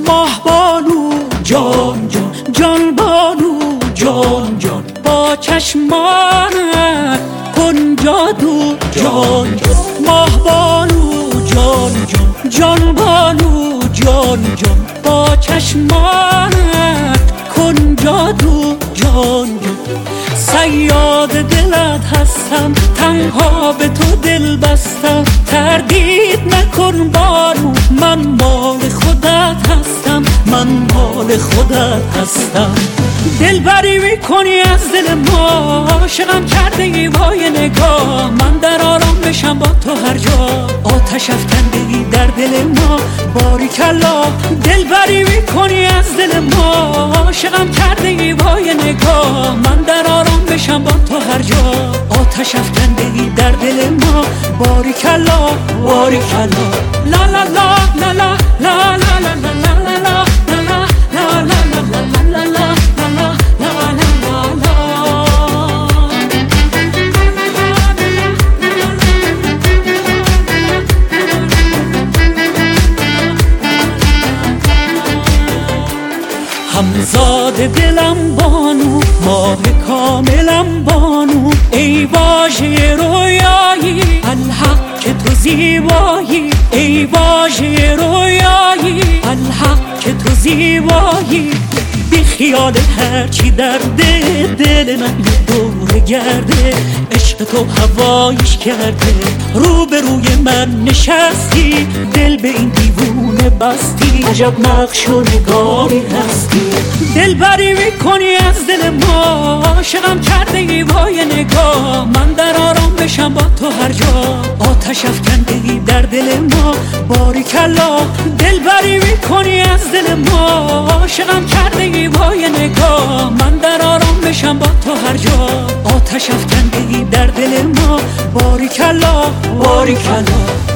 ماه بانو جان جان، جان بانو جان جان، با چشمانت کن جادو جان جان. ماه بانو جان جان، جان بانو جان جان، با چشمانت کن جادو جان جان. صیاد دلت هستم، تنها به تو دل بستم، تردید نکن بانو، من مال خودت هستم، من مال خودت هستم. دلبری میکنی از دل ما، عاشقم کرده ای وای نگاه، من در آرام بشم با تو هر جا، آتش افکندگی در دل ما باریکلا. دلبری میکنی از دل ما، عاشقم کرده ای وای نگاه، من در آرام بشم با تو هر جا، آتش افکندگی در دل ما باریکلا باریکلا. لا لا لا لا لا لا لا لا لا لا همزاد دلم بانو، ماه کاملم بانو، ای واژه رویایی الحق که تو زیبایی، ای واژه رویایی الحق که تو زیبایی. بی خیال هرچی در دل من یه دور گرده، عشق تو هوایش کرده، رو به روی من نشستی، دل به این دیوونه بستی، عجب نقش و نگاری هستی. دلبری میکنی از دل ما، عاشقم کرده ای وای نگاه، من در آرام بشم با تو هر جا، آتش افکندگی در دل ما باریکلا. دلبری میکنی از دل ما، عاشقم کرده ای وای نگاه، من در آرام بشم با تو هر جا، آتش افکندگی در دل ما باریکلا باریکلا.